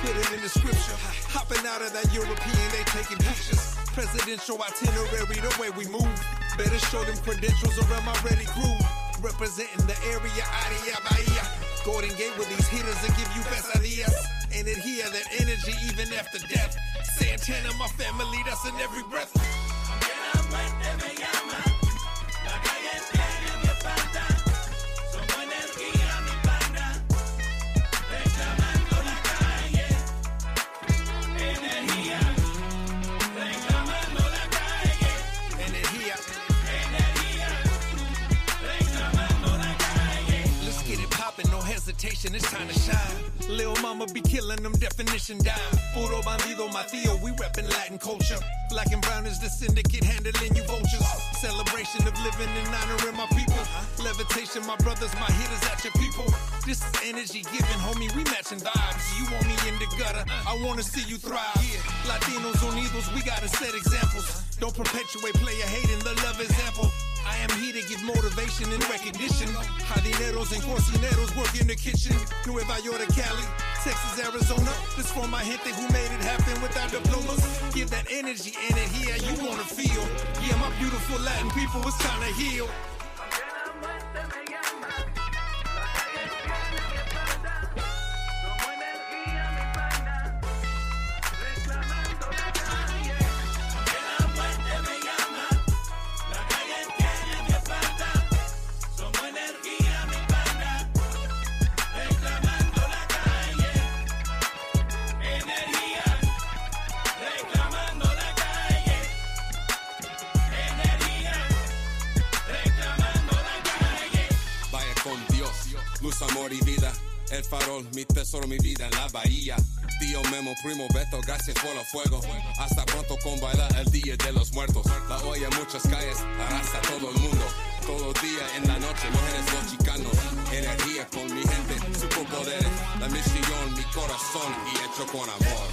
put it in the scripture. Hopping out of that European, they taking pictures. Presidential itinerary, the way we move. Better show them credentials around my ready crew. Representing the area, Aria Bahia. Golden Gate with these hitters that give you best ideas. And it here, that energy even after death. Santana, my family, that's in every breath. It's time to shine. Lil' mama be killing them, definition dime. Puro bandido, my Theo, we reppin' Latin culture. Black and brown is the syndicate, handling you vultures. Celebration of living and honoring my people. Levitation, my brothers, my hitters at your people. This is energy giving, homie, we matching vibes. You want me in the gutter, I wanna see you thrive. Latinos Unidos, we gotta set examples. Don't perpetuate player hating, the love example. I am here to give motivation and recognition. Jardineros and cocineros work in the kitchen. Nueva York to Cali, Texas, Arizona. This for my gente who made it happen without diplomas. Give that energy in it here, you wanna feel. Yeah, my beautiful Latin people, it's time to heal. Luz, amor y vida, el farol, mi tesoro, mi vida en la bahía. Tío Memo, primo Beto, gracias por los fuegos. Hasta pronto con bailar el día de los muertos. La olla en muchas calles, arrasa todo el mundo. Todo día en la noche, mujeres los chicanos. Energía con mi gente, superpoderes. La misión, mi corazón y hecho con amor.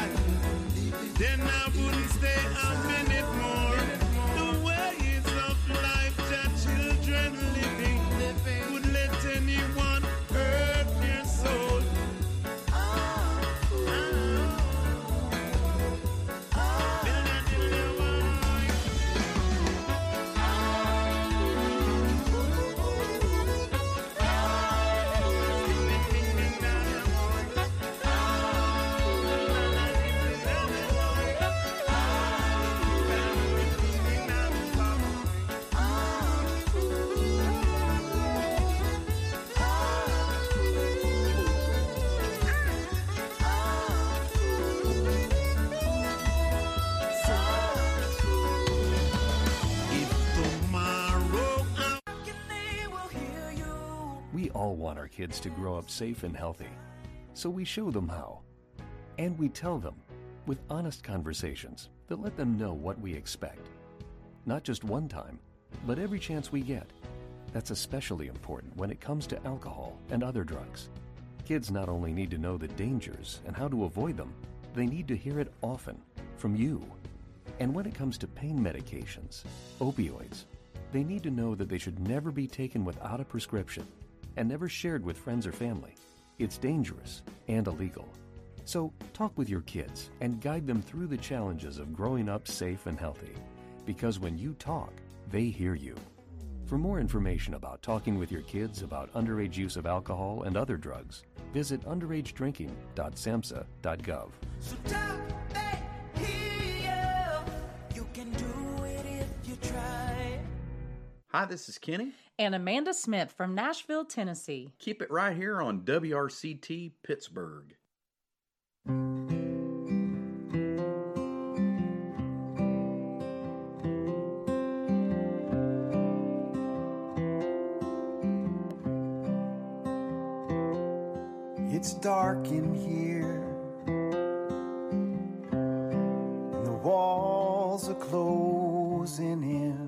Then I wouldn't stay a minute more. The ways of all want our kids to grow up safe and healthy, so we show them how. And we tell them with honest conversations that let them know what we expect. Not just one time, but every chance we get. That's especially important when it comes to alcohol and other drugs. Kids not only need to know the dangers and how to avoid them, they need to hear it often from you. And when it comes to pain medications, opioids, they need to know that they should never be taken without a prescription and never shared with friends or family. It's dangerous and illegal. So talk with your kids and guide them through the challenges of growing up safe and healthy. Because when you talk, they hear you. For more information about talking with your kids about underage use of alcohol and other drugs, visit underagedrinking.samhsa.gov. So talk, they hear you. You can do it if you try. Hi, this is Kenny. And Amanda Smith from Nashville, Tennessee. Keep it right here on WRCT Pittsburgh. It's dark in here, and the walls are closing in.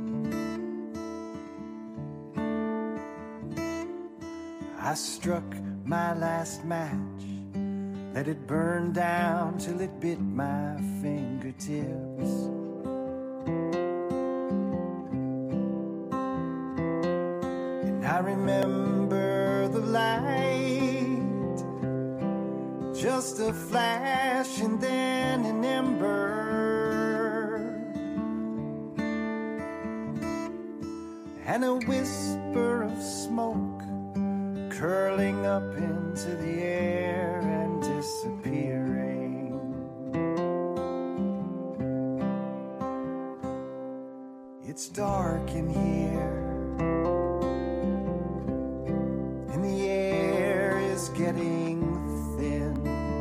I struck my last match, let it burn down till it bit my fingertips. And I remember the light, just a flash and then an ember, and a whisper of smoke curling up into the air and disappearing. It's dark in here, and the air is getting thin.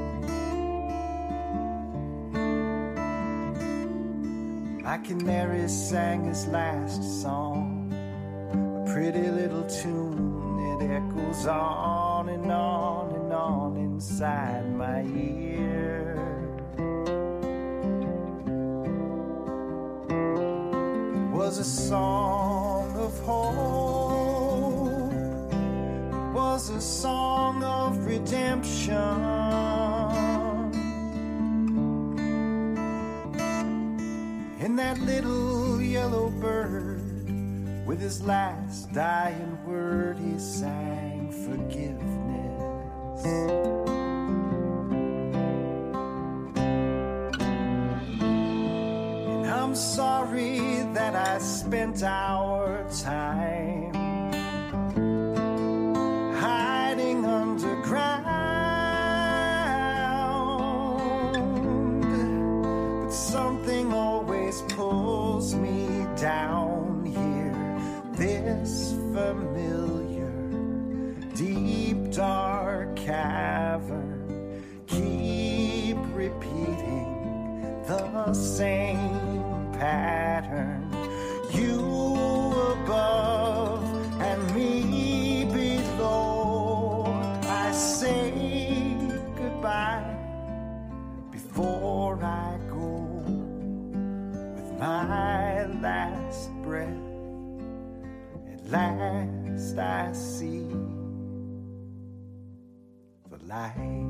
My canary sang his last song, a pretty little tune. It echoes on and on and on inside my ear. It was a song of hope. It was a song of redemption. And that little yellow bird, with his last dying word, he sang forgiveness. And I'm sorry that I spent our time hiding underground, but something always pulls me down here. This familiar, deep, dark cavern, keep repeating the same pattern. You above and me below. I say goodbye before I go with my last breath. Last I see the light.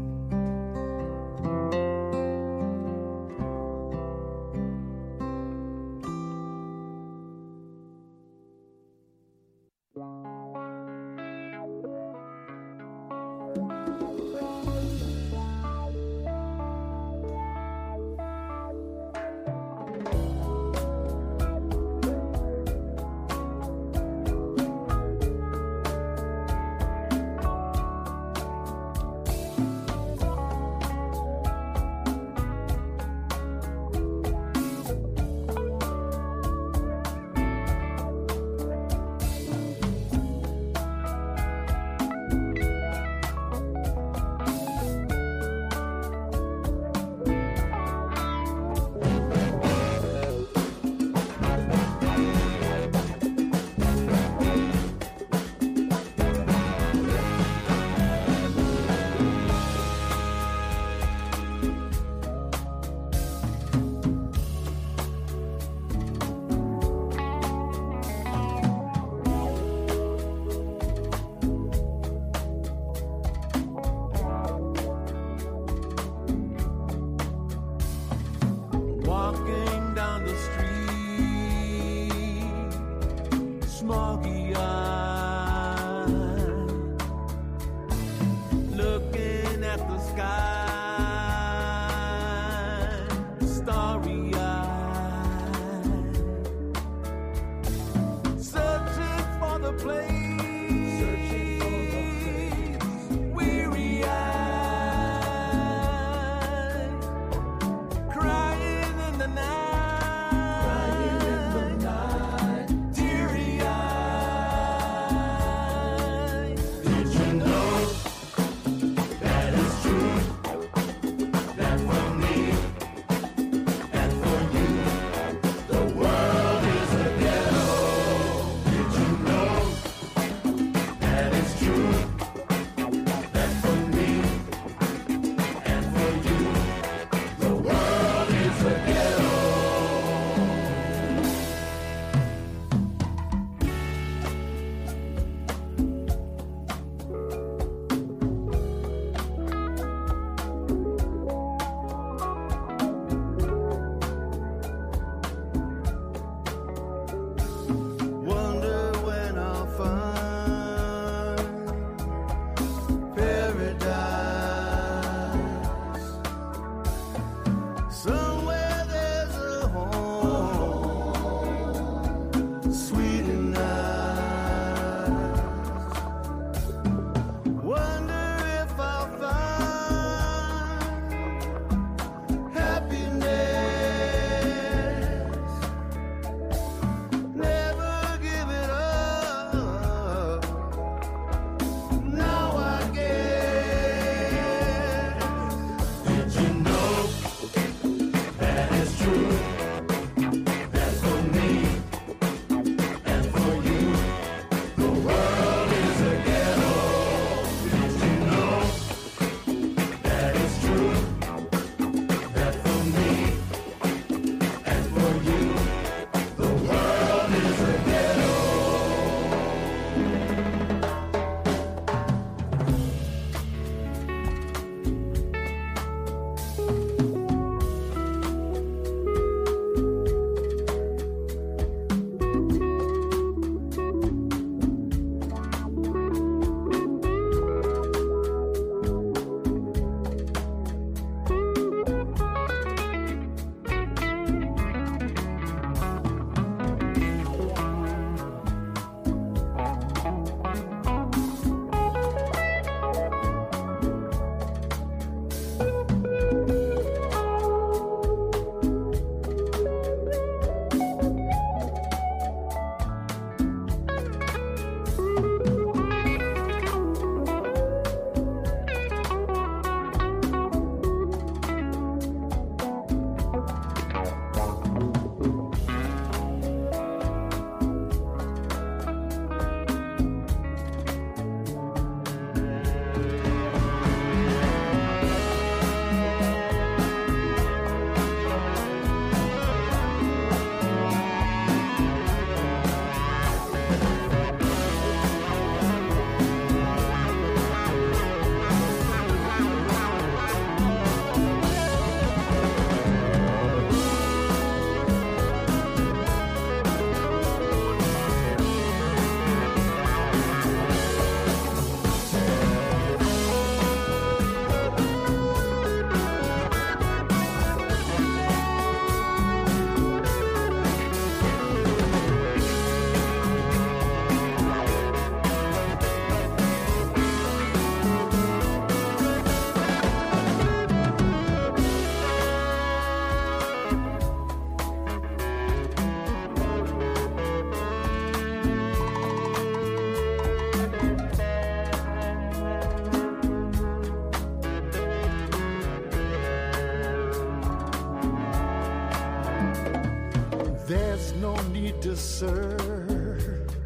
There's no need to search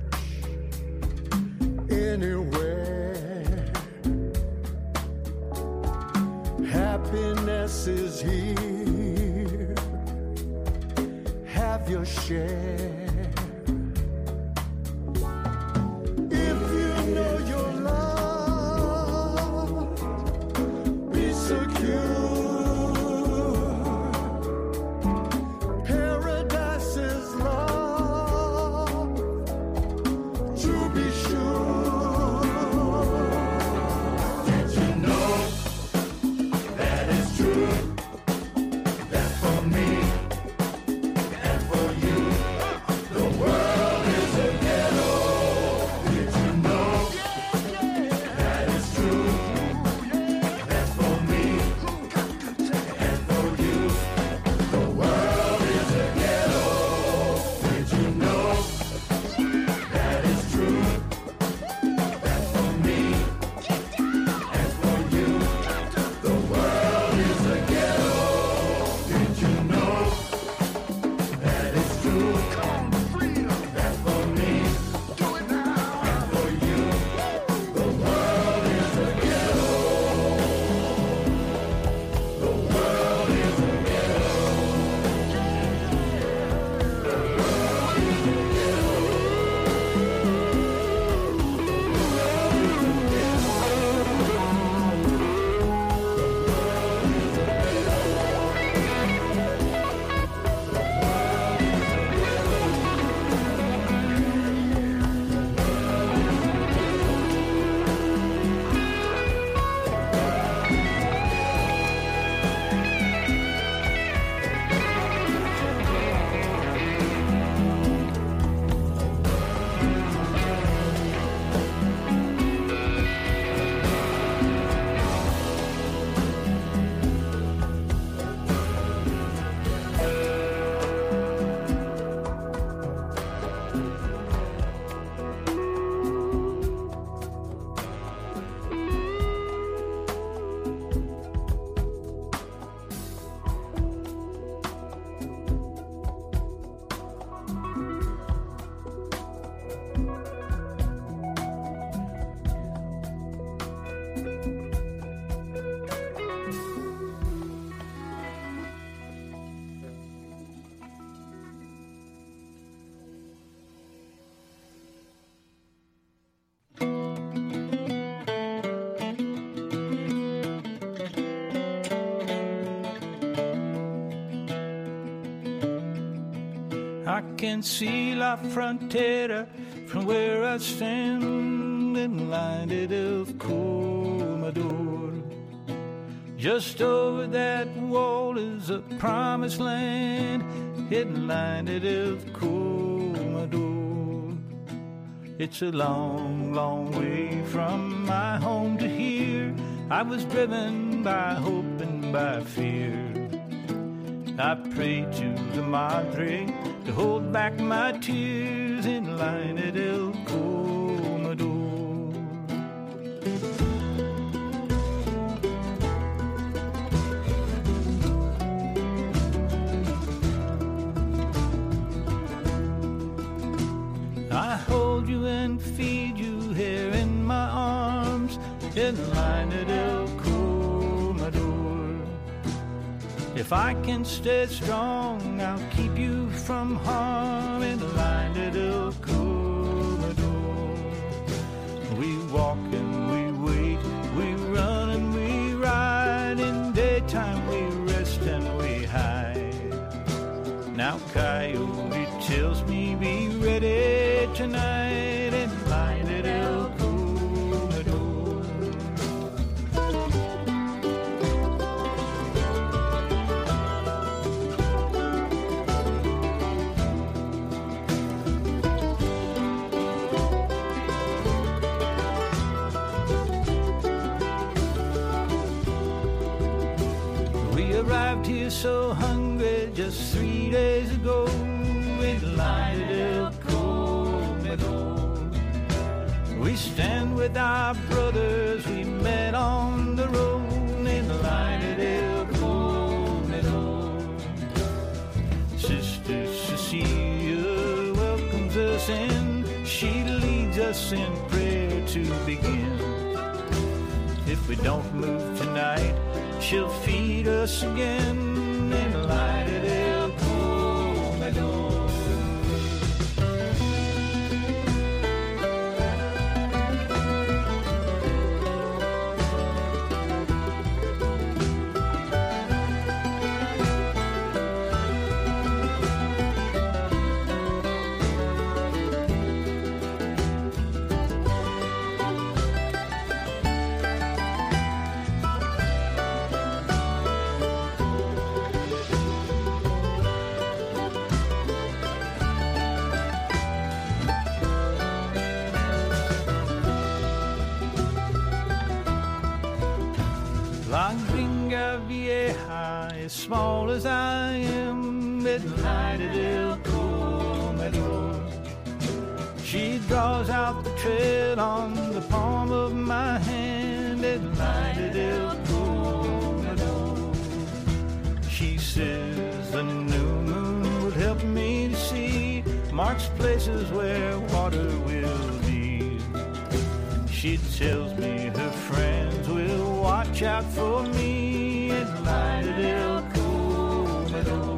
anywhere. Happiness is here. Have your share. If you know your love, be secure. Paradise is love, to be sure. Did you know that it's true? That for me and for you, the world is a ghetto. Did you know that it's true? That for me and for you, the world is a ghetto. Did you know that it's true? That for me and for you, the world is a ghetto. Did you know that it's true? That for me and for you, the world is a ghetto. The world is a ghetto. I can see La Frontera from where I stand in line del Comador. Just over that wall is a promised land in line del Comador. It's a long, long way from my home to here. I was driven by hope and by fear. I prayed to the Madre to hold back my tears in line del Comador. I hold you and feed you here in my arms in line del Comador. If I can stay strong, I'll keep you from harm in line del Comador. We walk and we wait, we run and we ride. In daytime we rest and we hide. Now Coyote tells me be ready tonight in line del Comador. Arrived here so hungry just 3 days ago in line del Comador. We stand with our brothers we met on the road in line del Comador. Sister Cecilia us in prayer to begin. If we don't move tonight, she'll feed us again in light at El Comedor. La Gringa Vieja, as small as I am, at night at El Comedor. She draws out the tread on the palm of my hand at night at El Comedor. She says the new moon would help me to see, marks places where water will be. She tells me her friends will watch out for me at night at El Comedor.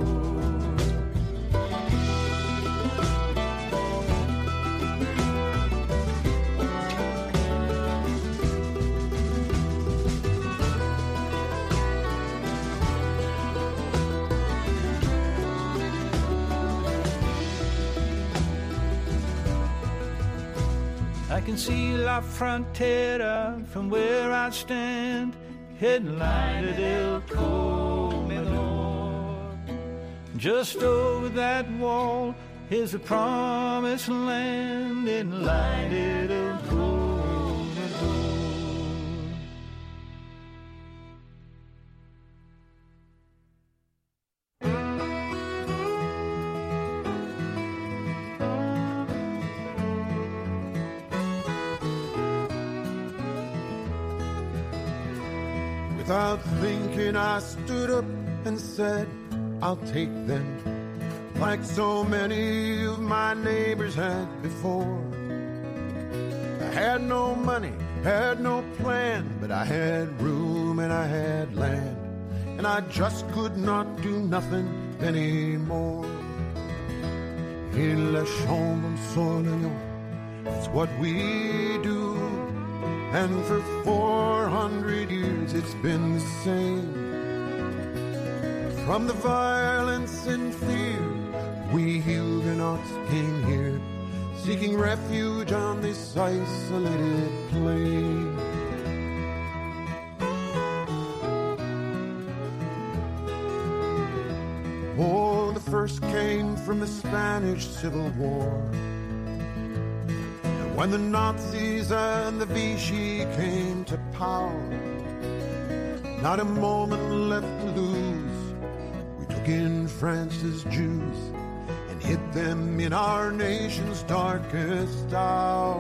I can see La Frontera from where I stand, headlight at El Comedor. Just over that wall is the promised land, in light at El Comedor. Without thinking, I stood up and said, I'll take them, like so many of my neighbors had before. I had no money, had no plan, but I had room and I had land, and I just could not do nothing anymore. In La Chambre Soleil, it's what we do. And for 400 years it's been the same. From the violence and fear, we Huguenots came here, seeking refuge on this isolated plain. Oh, the first came from the Spanish Civil War, when the Nazis and the Vichy came to power. Not a moment left to lose. We took in France's Jews and hid them in our nation's darkest hour.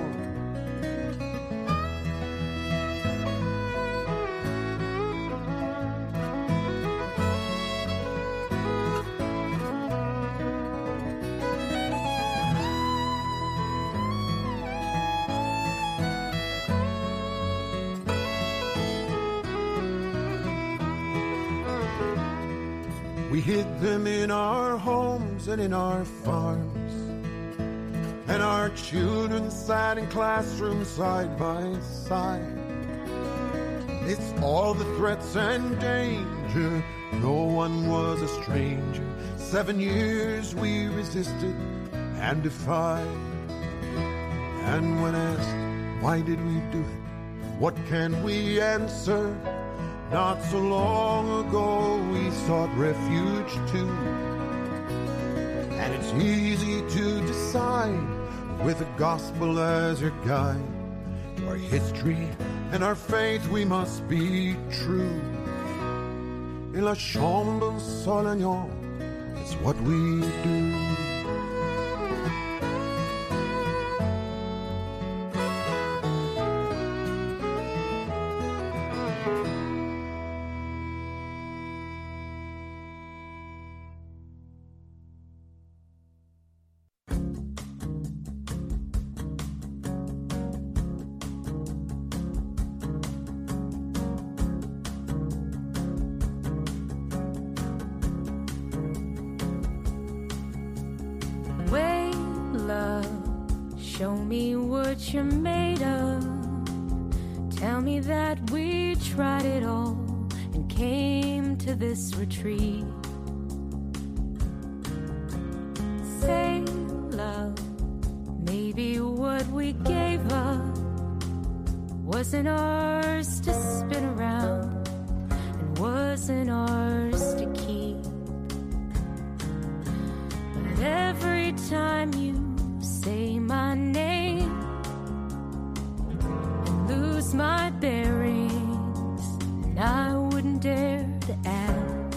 We hid them in our homes and in our farms, and our children sat in classrooms side by side. It's all the threats and danger, no one was a stranger. 7 years we resisted and defied. And when asked, why did we do it? What can we answer? Not so long ago we sought refuge too. And it's easy to decide with the gospel as your guide. To our history and our faith we must be true. In La Chambre Soleil, it's what we do. Show me what you're made of. Tell me that we tried it all and came to this retreat. Say, love, maybe what we gave up wasn't ours to spin around and wasn't ours to keep. But every time you say my name and lose my bearings, and I wouldn't dare to ask.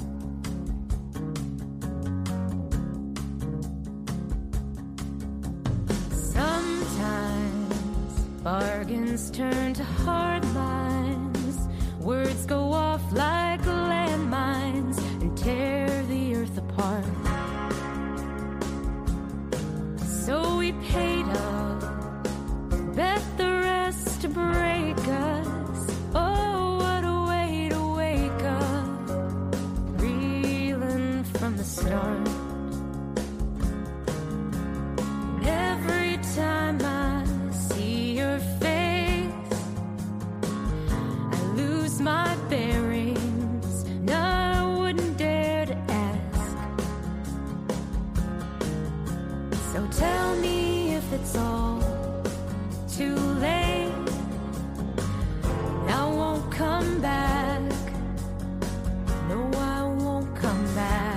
Sometimes bargains turn to hard lines. Words go off like landmines and tear the earth apart. So we paid up, bet the rest to break us. Oh, what a way to wake up, reeling from the start. Every time I see your face, I lose my bearings, and I wouldn't dare to ask. So tell me if it's all too late, I won't come back. No, I won't come back.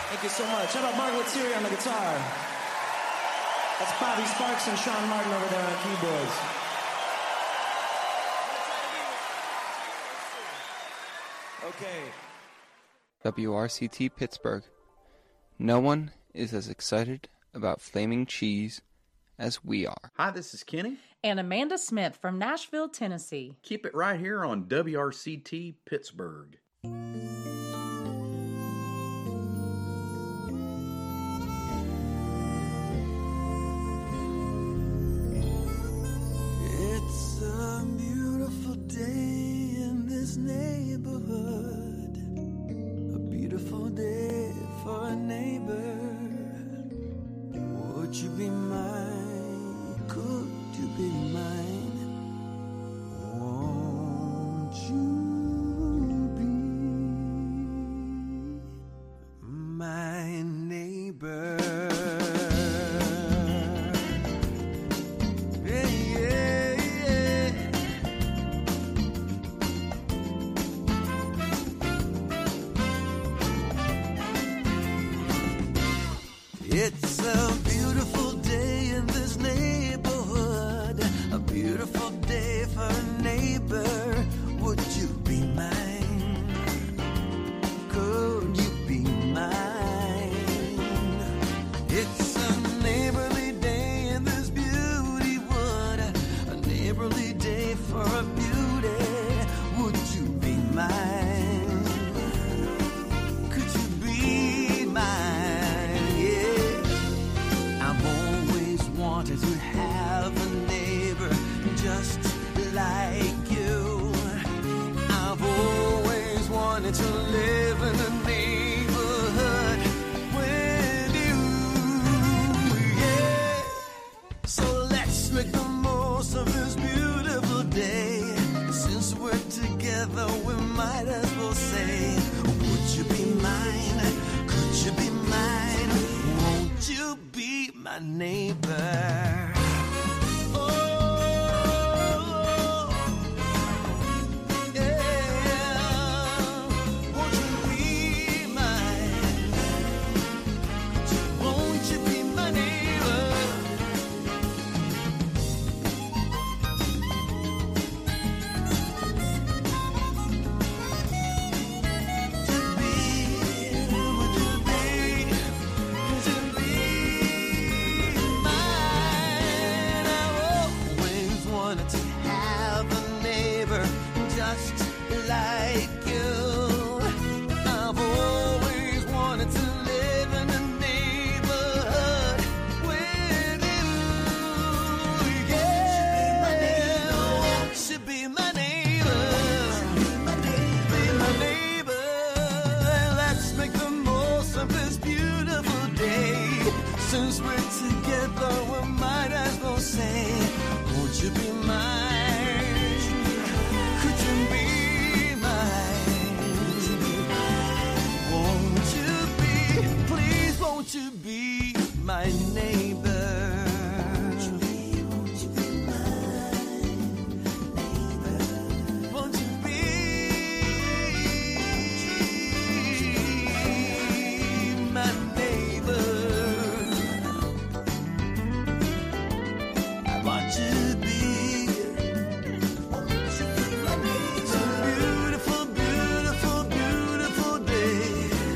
Thank you so much. How about Mark Lettieri on the guitar? That's Bobby Sparks and Sean Martin over there on keyboards. Okay. WRCT Pittsburgh. No one is as excited about flaming cheese as we are. Hi, this is Kenny. And Amanda Smith from Nashville, Tennessee. Keep it right here on WRCT Pittsburgh. It's a beautiful day in this neighborhood, a beautiful day for a neighbor. Would you be mine? Could you be mine? Won't you be my neighbor? It's a beautiful day in this neighborhood, a beautiful day for a neighbor. Would you be mine? Could you be mine? It's a neighborly day in this beauty wood, a neighborly day for a beauty. Would you be mine? Could you be mine? Wanted to have a neighbor just like you. I've always wanted to live in a neighborhood with you. Yeah. So let's make the most of this beautiful day. Since we're together, we might as well say, would you be mine? Could you be mine? Won't you be my neighbor? Like you, I've always wanted to live in a neighborhood with you. Yeah, won't you be my neighbor? Be my neighbor. Let's make the most of this beautiful day. Since we're together, we might as well say, won't you be mine? Could you be? Won't you be my neighbor? Won't you be my neighbor? Won't you be my neighbor? I want you to be. Won't you be my neighbor? It's a beautiful, beautiful, beautiful day.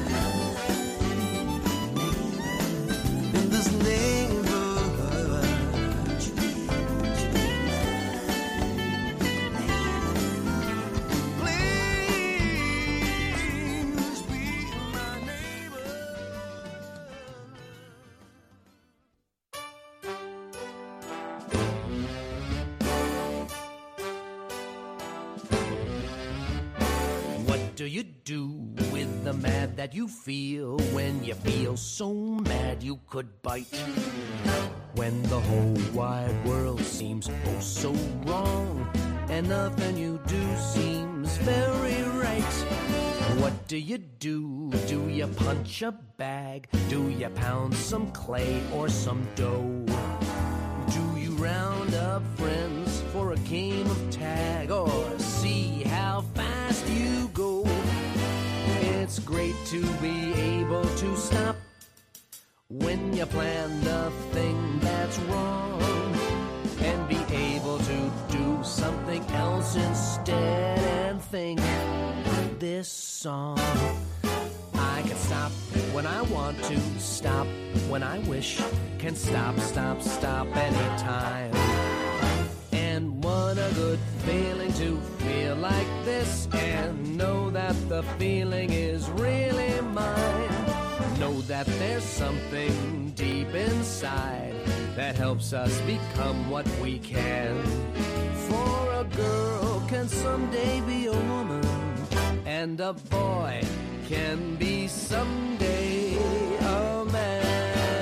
What do you do with the mad that you feel when you feel so mad you could bite? When the whole wide world seems oh so wrong and nothing you do seems very right. What do you do? Do you punch a bag? Do you pound some clay or some dough? Do you round up friends for a game of tag or see how fast you go? It's great to be able able to stop when you planned a thing that's wrong, and be able to do something else instead and think this song. I can stop when I want to, stop when I wish, can stop, stop, stop anytime. And what a good feeling to feel like this and know that the feeling is really mine. Know that there's something deep inside that helps us become what we can. For a girl can someday be a woman, and a boy can be someday a man.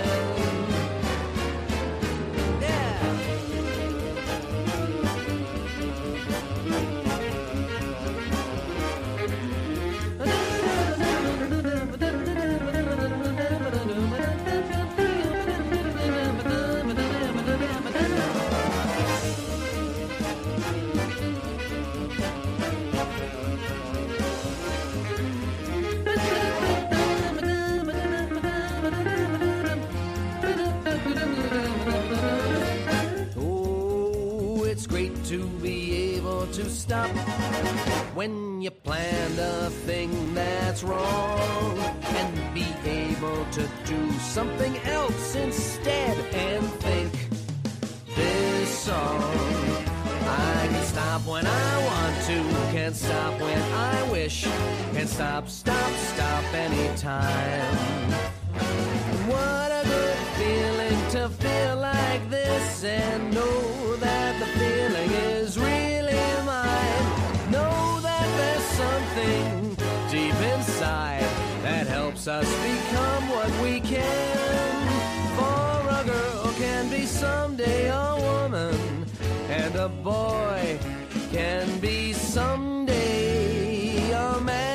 To be able to stop when you planned a thing that's wrong, and be able to do something else instead and think this song. I can stop when I want to, can stop when I wish, can stop, stop, stop anytime. What a good feeling to feel like this and know that the feeling is really mine. Know that there's something deep inside that helps us become what we can. For a girl can be someday a woman, and a boy can be someday a man.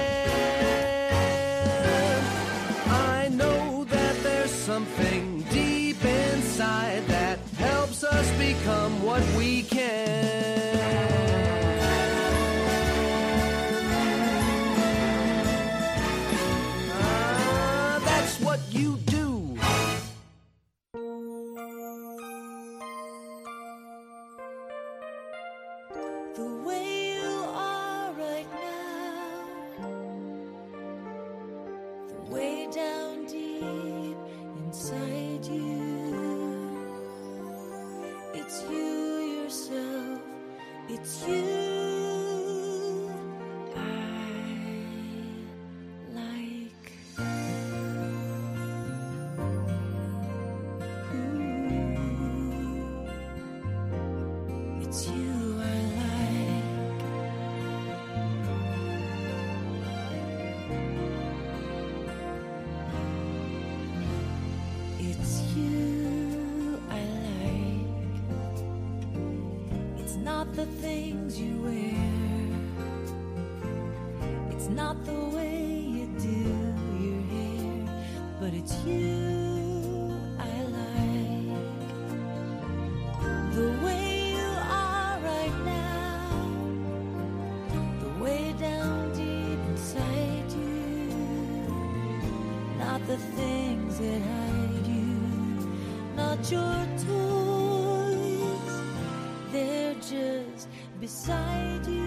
I know that there's something deep inside that helps us become what we can. That's what you do. The way you are right now, the way down deep inside you, it's you yourself, it's you I like. Ooh, it's you I like. It's you I like. It's not the things you wear, it's not the way you do your hair, but it's you I like. The way you are right now, the way down deep inside you, not the things that hide you, not your toys, they're just beside you.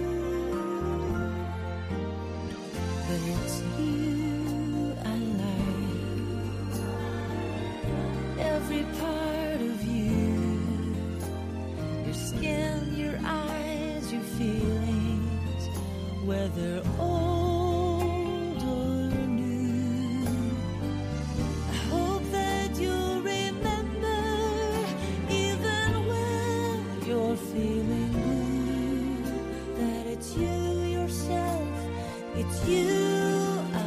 But it's you I like. Every part of you, your skin, your eyes, your feelings, whether old or new. I hope that you'll remember, even when you're feeling blue, that it's you yourself, it's you I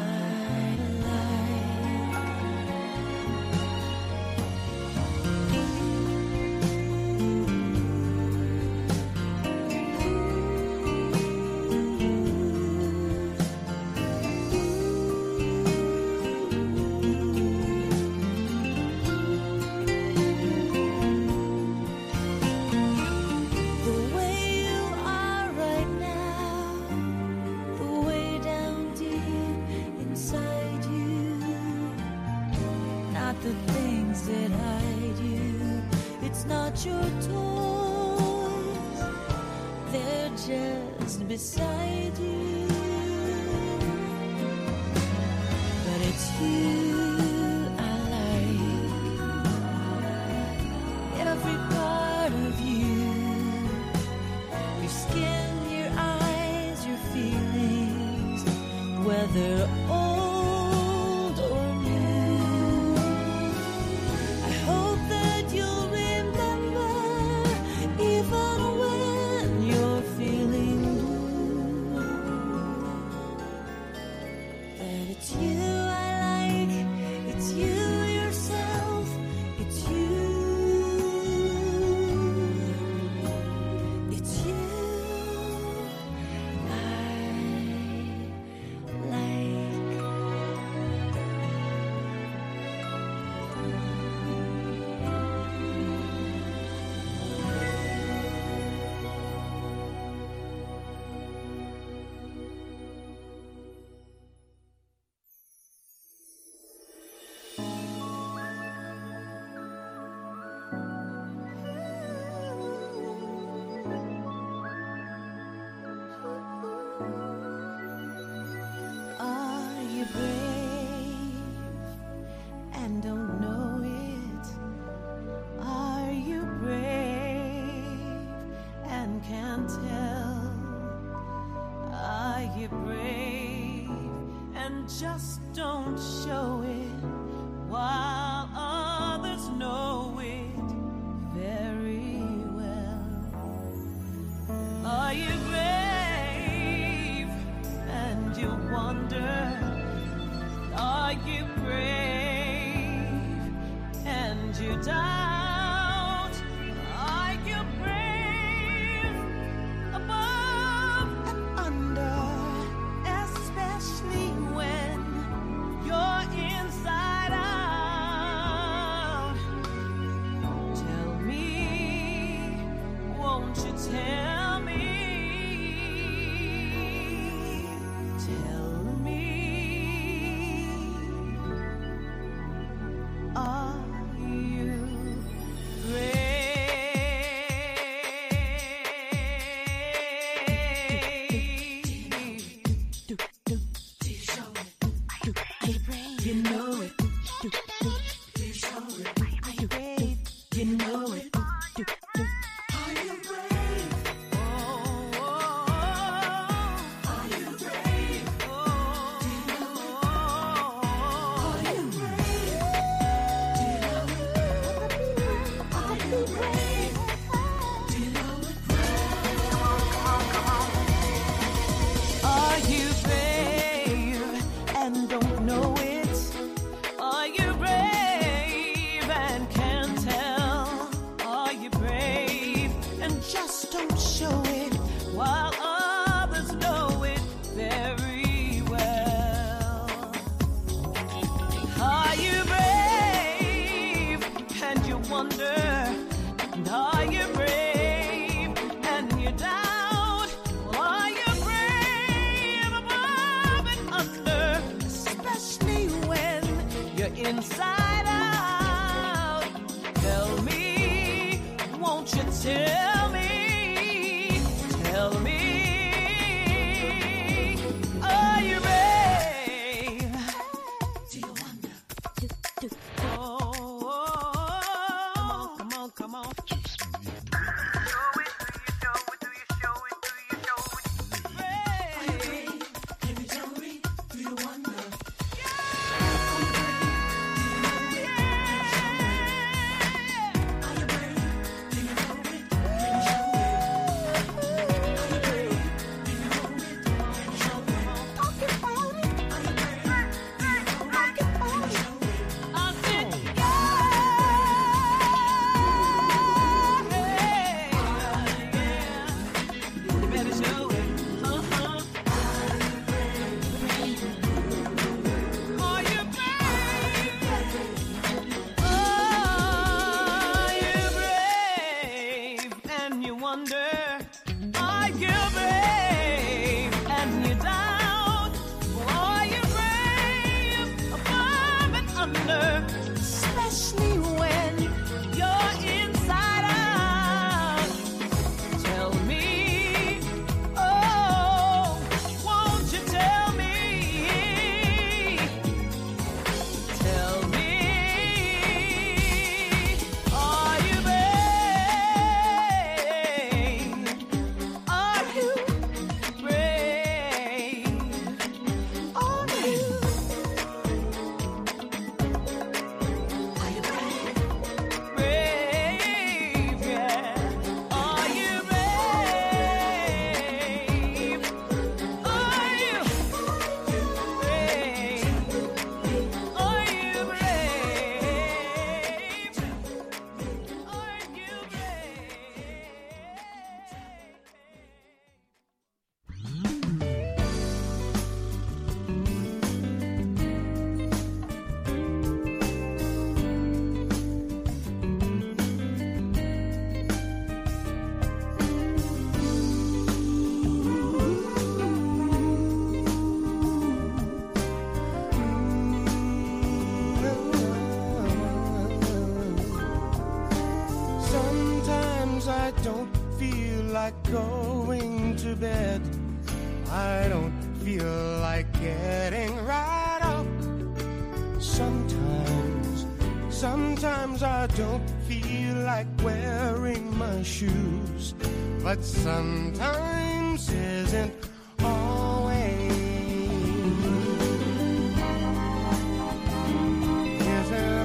the way you are right now, the way down deep not your toys, they're just beside you. But it's you I like, every part of you, your skin, your eyes, your feelings, whether old or new. I hope that you'll remember, even when you're feeling blue, that it's you I like, it's you yourself, it's you, it's you I like. Are you brave and don't know it? Are you brave and can't tell? Are you brave and just don't show it while others know it very well? Are you brave and you wonder? Are you brave and you doubt? Are you brave above and under? Especially when you're inside out. Tell me, won't you tell me? Tell me, are you brave? You know it. Are you brave? You know it. Are you brave? Oh, are you brave? Oh, do you know it? Are you brave? Do you know it? Are you brave? Do you know it? Are you brave and don't know it? Are you brave and can't tell? Are you brave and just don't show it while others know it very well? Are you brave and you wonder? And are you brave and you doubt? Are you brave above and under? Especially when you're inside out. Tell me, won't you tell me? Tell me, are you brave? Do you wonder? Oh, come on, come on. Brave. Can you tell me? Do you wonder? getting right up. Sometimes I don't feel like wearing my shoes, but sometimes isn't always. Isn't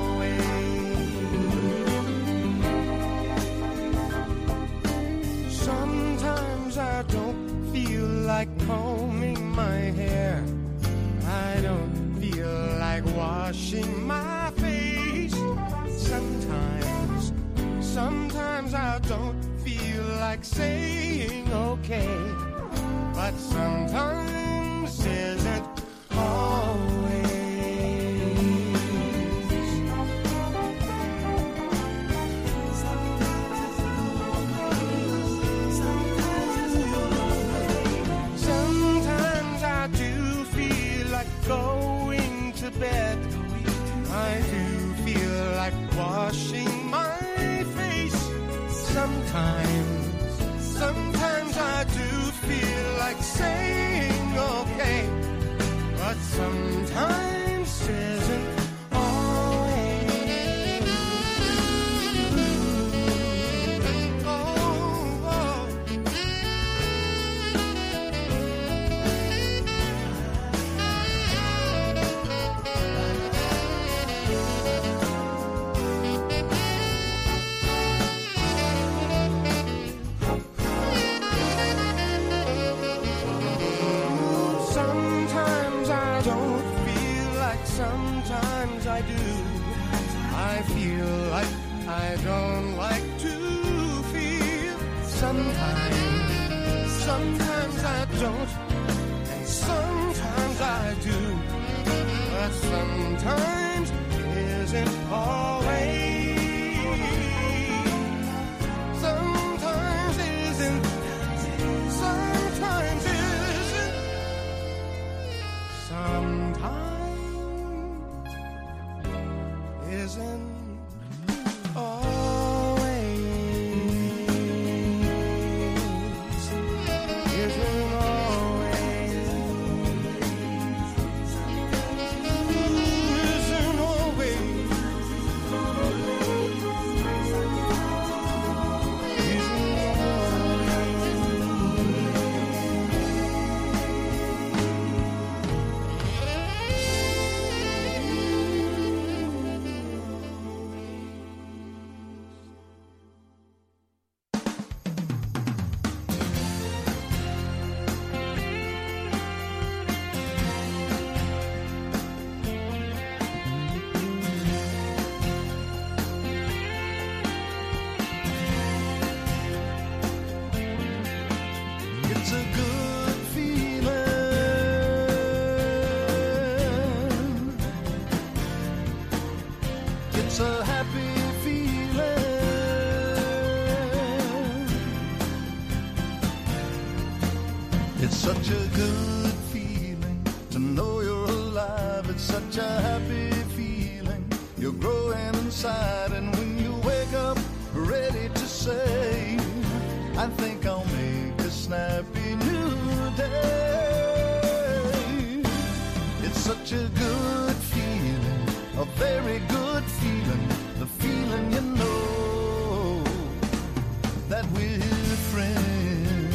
always. Sometimes I don't feel like combing my hair. I don't feel like washing my face. Sometimes I don't feel like saying okay, but sometimes isn't always. Sometimes I do feel like going to bed. I do feel like washing my face. Sometimes I do feel like saying okay, but sometimes isn't always. Sometimes I do. I feel like I don't like to feel. Sometimes I don't, and sometimes I do. But sometimes isn't always. Sometimes isn't. Sometimes isn't. Sometimes isn't always. Isn't always. Isn't always. It's a good feeling. It's a happy feeling. It's such a good feeling to know you're alive. It's such a happy feeling. You're growing inside, and when you wake up ready to say, I think I'll make a snappy new day. It's such a good feeling, a very good feeling, the feeling you know that we're friends.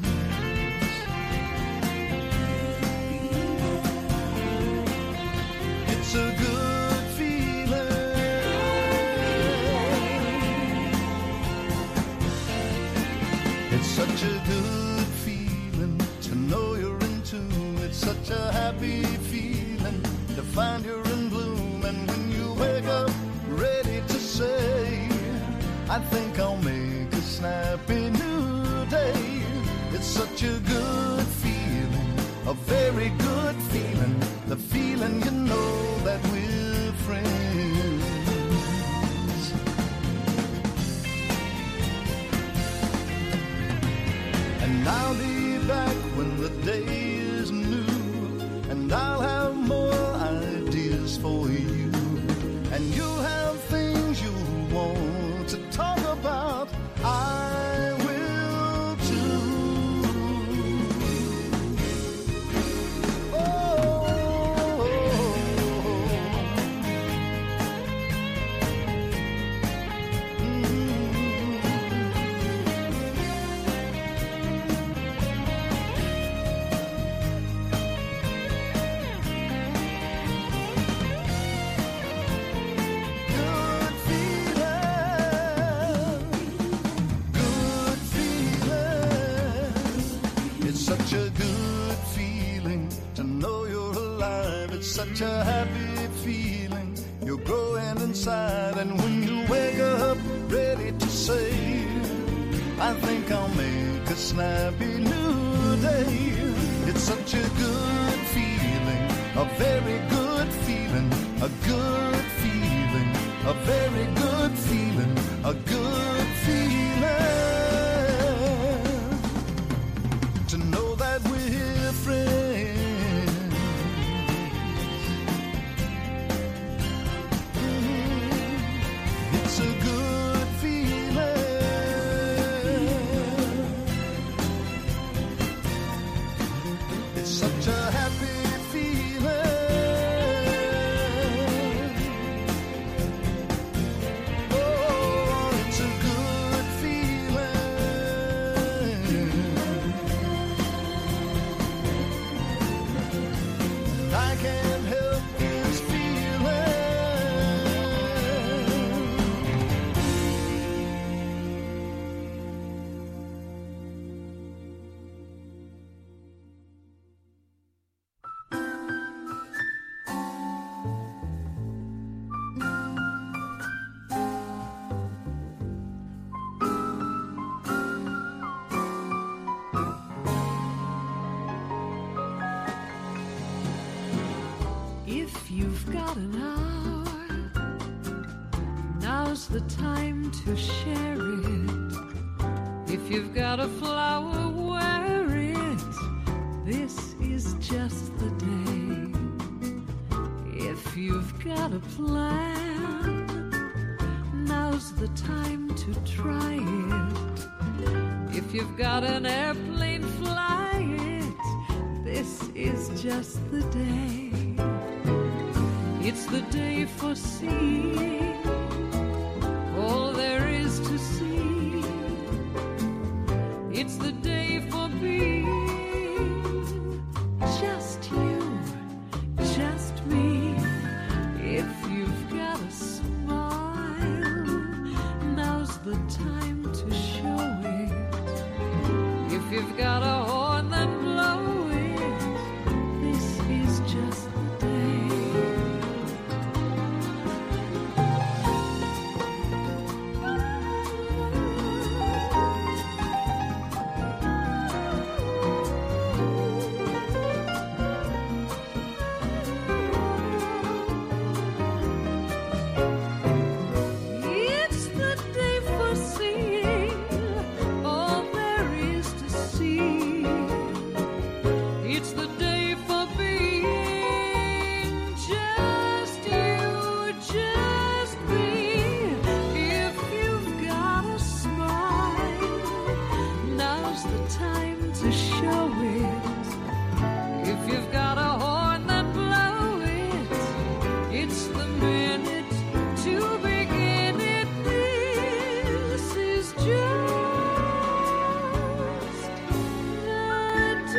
It's a good feeling. It's such a good feeling to know you're in tune. It's such a happy feeling to find you're in bloom. And when you wake up ready to say, I think I'll make a snappy new day. It's such a good feeling, a very good feeling, the feeling you know that we're friends. And I'll be back when the day is new, and I'll have more ideas for you, and you'll have things you want to talk about. I will too. Oh, It's such a happy feeling. You're growing inside, and when you wake up ready to say, I think I'll make a snappy new day. It's such a good feeling, a very good feeling, a good feeling, a very good feeling, a good feeling. To know that we're friends. It's a good feeling. It's such a happy feeling. Oh, it's a good feeling. I can't help this feeling. If you've got an hour, now's the time to share it. If you've got a flower, wear it. This is just the day. If you've got a plan, now's the time to try it. If you've got an airplane, fly it. This is just the day. It's the day for seeing all there is to see. It's the day for being just you, just me. If you've got a smile, now's the time to show it. If you've got a horn, then blow it. This is just the day. It's the day for seeing all there is to see. It's the day for being just you, just me. If you've got a smile, now's the time to show it. If you've got a horn, then blow it. It's the minute to begin it. This is just the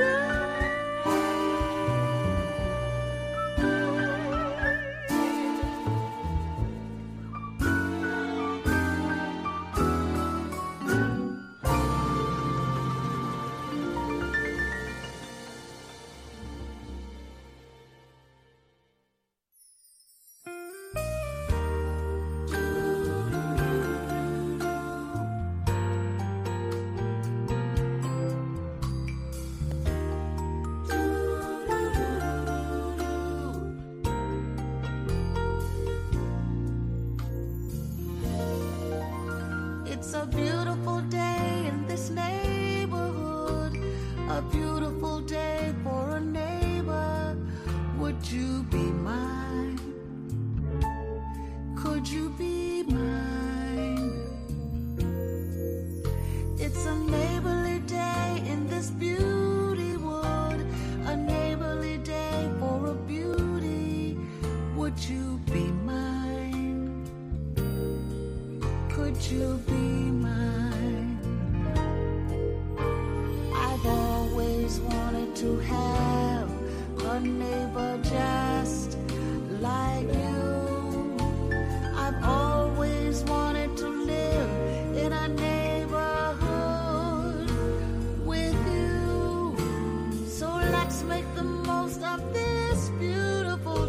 It's a beautiful day in this neighborhood, a beautiful day for a neighbor. Would you be mine? Could you be mine? It's a neighborly day in this beauty wood, a neighborly day for a beauty. Would you be mine? Could you be mine? I've always wanted to have a neighbor just like you. I've always wanted to live in a neighborhood with you. So let's make the most of this beautiful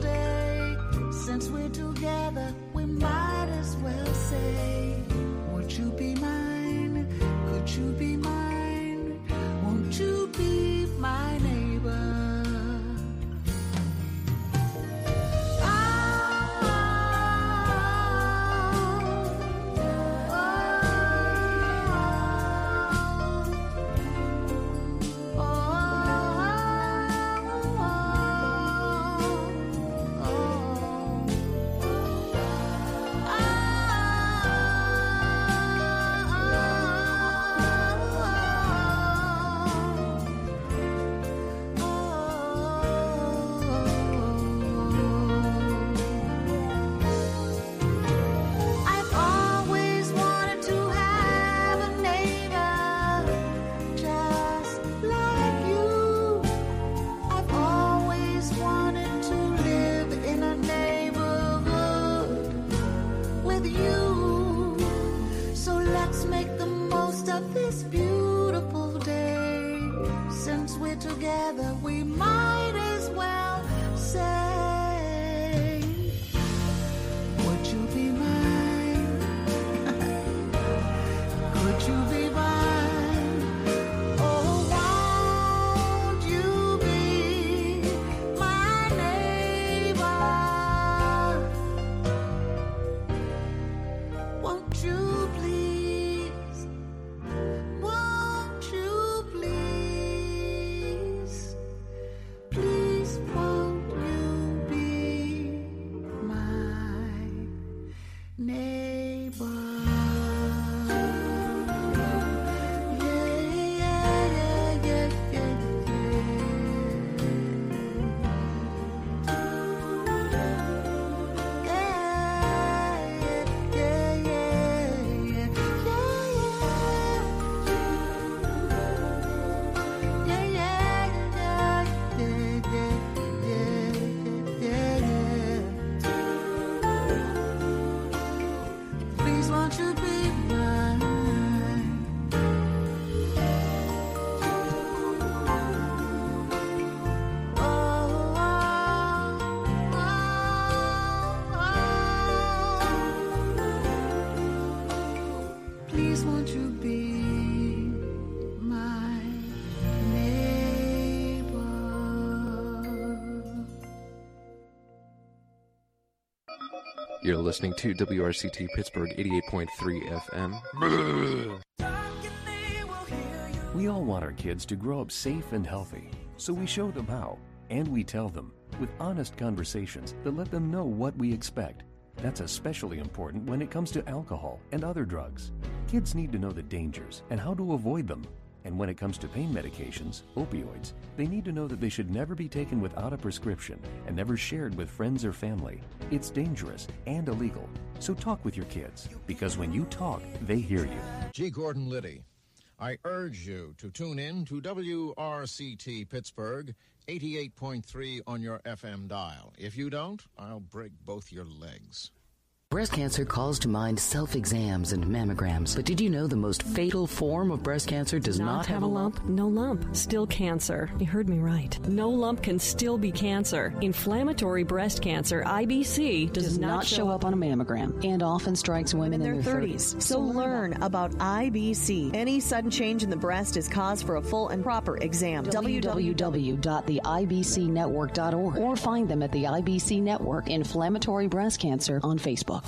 together, we might as well say, would you be mine? Could you be mine? Oh, won't you be my neighbor? Won't you please? Won't you please? Please won't you be my neighbor? Please won't you be mine? Please won't you be my neighbor? You're listening to WRCT Pittsburgh 88.3 FM. We all want our kids to grow up safe and healthy, so we show them how, and we tell them with honest conversations that let them know what we expect. That's especially important when it comes to alcohol and other drugs. Kids need to know the dangers and how to avoid them. And when it comes to pain medications, opioids, they need to know that they should never be taken without a prescription and never shared with friends or family. It's dangerous and illegal. So talk with your kids, because when you talk, they hear you. G. Gordon Liddy. I urge you to tune in to WRCT Pittsburgh 88.3 on your FM dial. If you don't, I'll break both your legs. Breast cancer calls to mind self-exams and mammograms. But did you know the most fatal form of breast cancer does not have a lump? No lump. Still cancer. You heard me right. No lump can still be cancer. Inflammatory breast cancer, IBC, does not show up on a mammogram and often strikes women in their 30s. So learn about IBC. Any sudden change in the breast is cause for a full and proper exam. www.theibcnetwork.org or find them at the IBC Network Inflammatory Breast Cancer on Facebook.